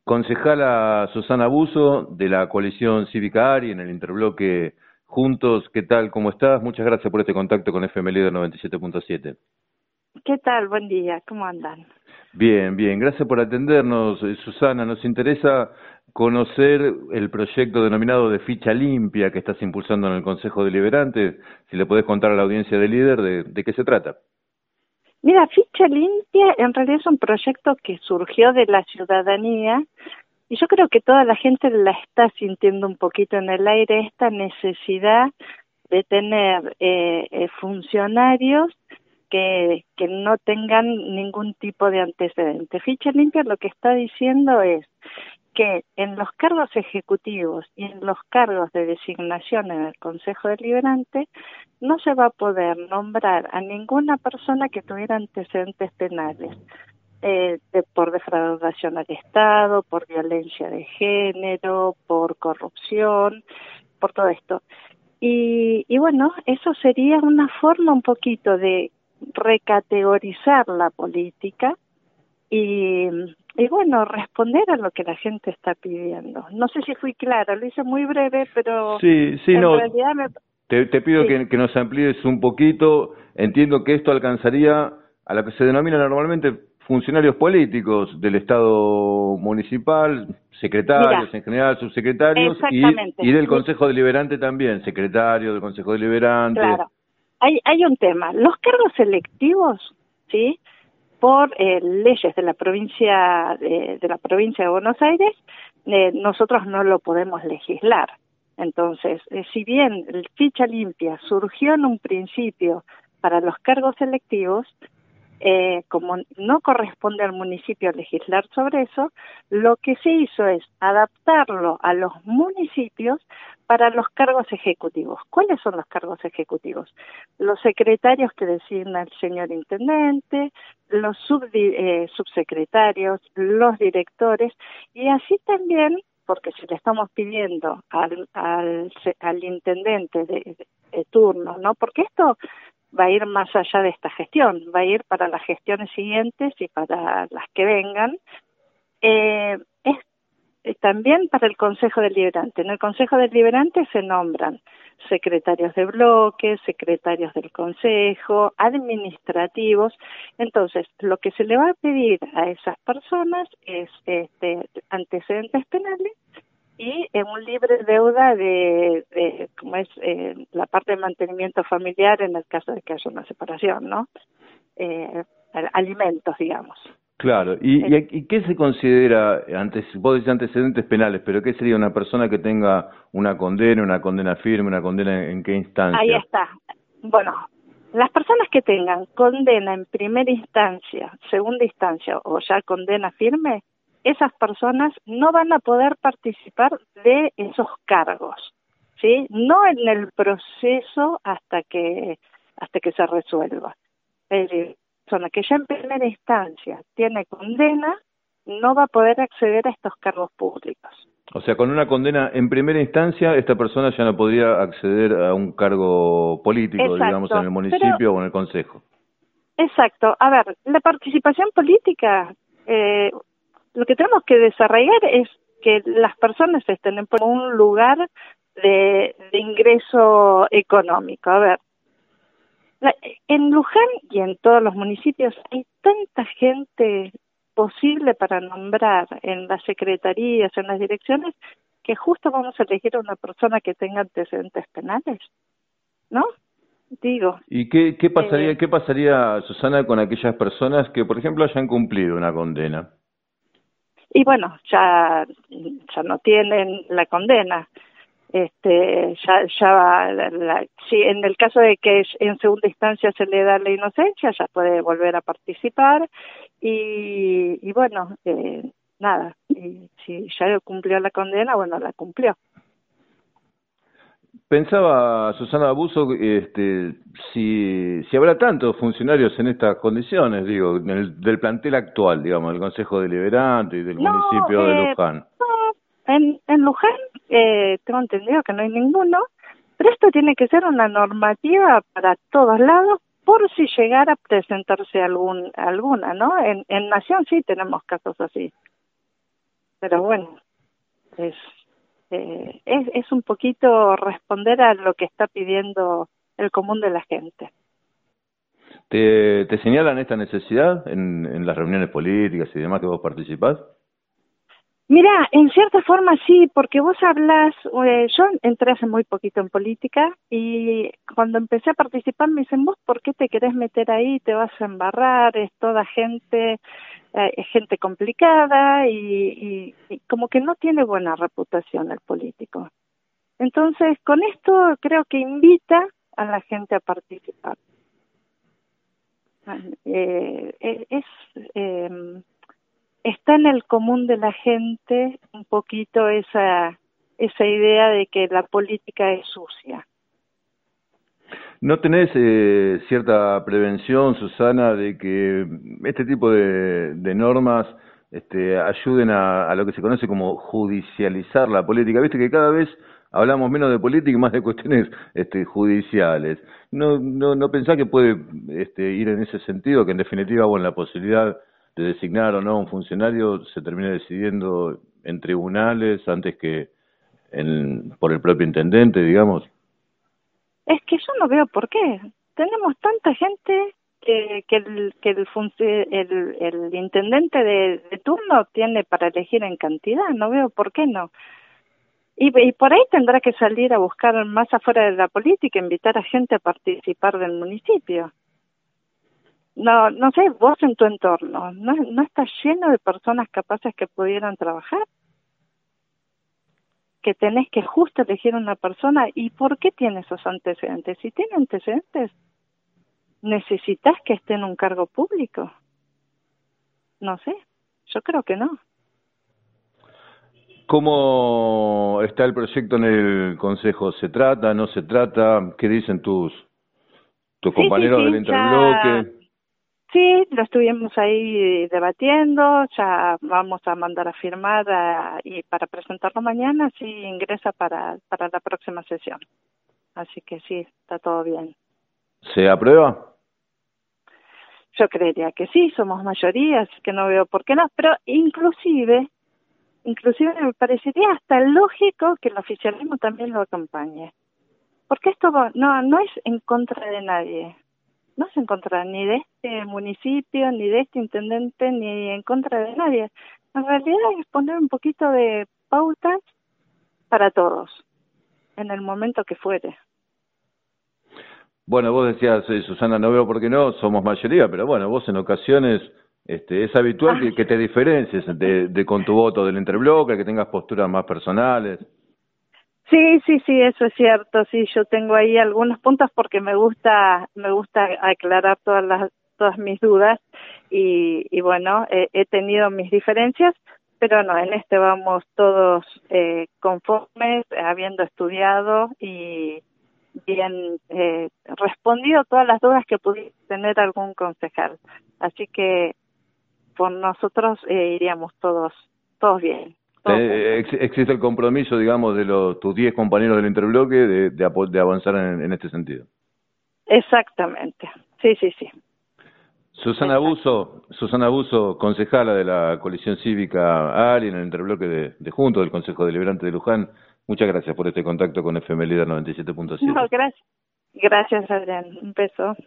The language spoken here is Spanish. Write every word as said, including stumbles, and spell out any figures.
Concejala Susana Busso, de la coalición Cívica ARI, en el interbloque Juntos. ¿Qué tal? ¿Cómo estás? Muchas gracias por este contacto con F M Líder noventa y siete punto siete. ¿Qué tal? Buen día, ¿cómo andan? Bien, bien. Gracias por atendernos, eh, Susana. Nos interesa conocer el proyecto denominado de Ficha Limpia que estás impulsando en el Consejo Deliberante. Si le podés contar a la audiencia de Líder de, de qué se trata. Mira, Ficha Limpia en realidad es un proyecto que surgió de la ciudadanía y yo creo que toda la gente la está sintiendo un poquito en el aire, esta necesidad de tener eh, eh, funcionarios que, que no tengan ningún tipo de antecedente. Ficha Limpia lo que está diciendo es que en los cargos ejecutivos y en los cargos de designación en el Consejo Deliberante no se va a poder nombrar a ninguna persona que tuviera antecedentes penales eh, de, por defraudación al Estado, por violencia de género, por corrupción, por todo esto. Y, y bueno, eso sería una forma un poquito de recategorizar la política y, y bueno, responder a lo que la gente está pidiendo. No sé si fui clara, lo hice muy breve, pero Sí, sí, en no. realidad me... Te, te pido Sí, que, que nos amplíes un poquito. Entiendo que esto alcanzaría a lo que se denomina normalmente funcionarios políticos del Estado municipal, mira, secretarios en general, subsecretarios y, exactamente, y del mi- Consejo Deliberante también, secretario del Consejo Deliberante. claro. Hay, hay un tema, los cargos selectivos, ¿sí? Por eh, leyes de la provincia de, de la provincia de Buenos Aires, eh, nosotros no lo podemos legislar. Entonces, eh, si bien el Ficha Limpia surgió en un principio para los cargos selectivos, eh, como no corresponde al municipio legislar sobre eso, lo que se hizo es adaptarlo a los municipios para los cargos ejecutivos. ¿Cuáles son los cargos ejecutivos? Los secretarios que designa el señor intendente, los subdi eh, subsecretarios, los directores, y así también, porque si le estamos pidiendo al, al, al intendente de, de, de turno, ¿no? Porque esto va a ir más allá de esta gestión, va a ir para las gestiones siguientes y para las que vengan. Eh, es eh, también para el Consejo Deliberante. En el Consejo Deliberante se nombran secretarios de bloque, secretarios del Consejo, administrativos. Entonces, lo que se le va a pedir a esas personas es este, antecedentes penales y en un libre deuda de, de como es eh, la parte de mantenimiento familiar en el caso de que haya una separación, ¿no? Eh, alimentos, digamos. Claro, ¿Y, Eh, y, y qué se considera, antes, vos decís antecedentes penales, pero qué sería una persona que tenga una condena, una condena firme, una condena en, en qué ahí instancia? está. Bueno, las personas que tengan condena en primera instancia, segunda instancia o ya condena firme, esas personas no van a poder participar de esos cargos, ¿sí? No en el proceso hasta que hasta que se resuelva. Es decir, persona que ya en primera instancia tiene condena no va a poder acceder a estos cargos públicos. O sea, con una condena en primera instancia, esta persona ya no podría acceder a un cargo político, digamos, en Exacto, el pero municipio o en el consejo. exacto. A ver, la participación política, eh, lo que tenemos que desarrollar es que las personas estén en un lugar de, de ingreso económico. A ver, la, en Luján y en todos los municipios hay tanta gente posible para nombrar en las secretarías, en las direcciones, que justo vamos a elegir a una persona que tenga antecedentes penales, ¿no? Digo, ¿Y qué, qué eh, pasaría, qué pasaría, Susana, con aquellas personas que, por ejemplo, hayan cumplido una condena? y bueno, ya, ya no tienen la condena. Este, ya, ya la, la, si en el caso de que en segunda instancia se le da la inocencia, ya puede volver a participar y, y bueno, eh, nada, y si ya cumplió la condena, bueno, la cumplió. Pensaba Susana Abuso, este, si, si habrá tantos funcionarios en estas condiciones, digo, en el, del plantel actual, digamos, del Consejo Deliberante y del No, municipio de eh, Luján. no, en, en Luján eh, tengo entendido que no hay ninguno, pero esto tiene que ser una normativa para todos lados por si llegara a presentarse algún alguna, ¿no? En, en Nación sí tenemos casos así. pero bueno, es, eh, es, es un poquito responder a lo que está pidiendo el común de la gente. ¿Te, te señalan esta necesidad en, en las reuniones políticas y demás que vos participás? Mira, en cierta forma sí, porque vos hablas, eh, yo entré hace muy poquito en política y cuando empecé a participar me dicen, vos, ¿por qué te querés meter ahí? Te vas a embarrar, es toda gente, eh, es gente complicada y, y, y como que no tiene buena reputación el político. Entonces, con esto creo que invita a la gente a participar. Eh, eh, es... Eh, está en el común de la gente un poquito esa esa idea de que la política es sucia. ¿No tenés eh, cierta prevención, Susana, de que este tipo de, de normas este, ayuden a, a lo que se conoce como judicializar la política? Viste que cada vez hablamos menos de política y más de cuestiones este, judiciales. ¿No, no, no pensás que puede este, ir en ese sentido, que en definitiva, bueno, la posibilidad de designar o no a un funcionario se termina decidiendo en tribunales antes que en, por el propio intendente, digamos? Es que yo no veo por qué. Tenemos tanta gente que, que, el, que el, el, el intendente de, de turno tiene para elegir en cantidad. No veo por qué no. Y, y por ahí tendrá que salir a buscar más afuera de la política, invitar a gente a participar del municipio. No, no sé, vos en tu entorno, ¿no, no estás lleno de personas capaces que pudieran trabajar? Que tenés que justo elegir una persona. ¿Y por qué tiene esos antecedentes? Si tiene antecedentes, ¿necesitas que esté en un cargo público? No sé, yo creo que no. ¿Cómo está el proyecto en el Consejo? ¿Se trata, no se trata? ¿Qué dicen tus tus Sí, sí, compañeros del sí, ya, interbloque? sí, lo estuvimos ahí debatiendo, ya vamos a mandar a firmar a, y para presentarlo mañana, sí ingresa para, para la próxima sesión. Así que sí, está todo bien. ¿Se aprueba? Yo creería que sí, somos mayoría, así que no veo por qué no, pero inclusive, inclusive me parecería hasta lógico que el oficialismo también lo acompañe, porque esto no, no es en contra de nadie, no es en contra ni de este municipio, ni de este intendente, ni en contra de nadie. En realidad es poner un poquito de pautas para todos, en el momento que fuere. Bueno, vos decías, eh, Susana, no veo por qué no, somos mayoría, pero bueno, vos en ocasiones este, es habitual Ah, que, que te diferencies de, de con tu voto del interbloque, que tengas posturas más personales. sí, sí, sí, eso es cierto. Sí, yo tengo ahí algunos puntos porque me gusta, me gusta aclarar todas las, todas mis dudas y, y bueno, eh, he tenido mis diferencias, pero no, en este vamos todos eh, conformes, habiendo estudiado y bien eh, respondido todas las dudas que pudiera tener algún concejal. Así que por nosotros eh, iríamos todos, todos bien, todos Eh, juntos. ex- existe el compromiso, digamos, de los tus diez compañeros del interbloque de, de, apo- de avanzar en, en este sentido. Exactamente. Sí, sí, sí. Susana Exacto. Buso, Susana Buso, concejala de la coalición cívica ARI en el interbloque de, de Juntos del Consejo Deliberante de Luján. Muchas gracias por este contacto con F M Líder noventa y siete punto No, siete. gracias. Gracias, Adrián. Un beso.